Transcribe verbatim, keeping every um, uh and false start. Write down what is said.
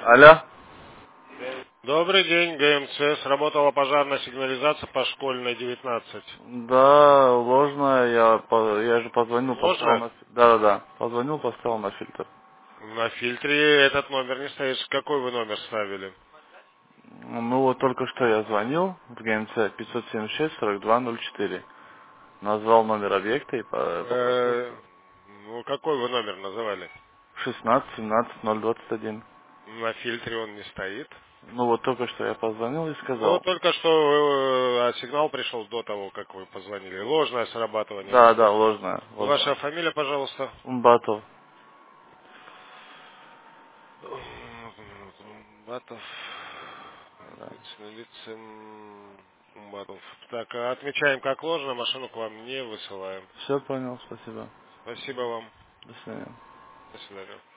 Алло? Добрый день, ГМЦ. Сработала пожарная сигнализация по школьной девятнадцать. Да, ложно. Я, по- я же позвонил, поставил Ложно? на... фи- Да-да-да. Позвонил, поставил на фильтр. На фильтре этот номер не стоит. Какой вы номер ставили? Ну вот только что я звонил в ГМЦ пятьсот семьдесят шесть сорок два ноль четыре. Назвал номер объекта и по- попросил Э, ну, какой вы номер называли? шестнадцать семнадцать ноль двадцать один. На фильтре он не стоит. Ну вот только что я позвонил и Ну, сказал. только что э, а сигнал пришел до того, как вы позвонили. Ложное срабатывание. Да, да, ложная, Ваша ложная. фамилия, пожалуйста? Умбатов. Батов. Да. Лицин Батов. Так, а отмечаем как ложно, машину к вам не высылаем. Все понял, спасибо. Спасибо вам. До свидания. До свидания.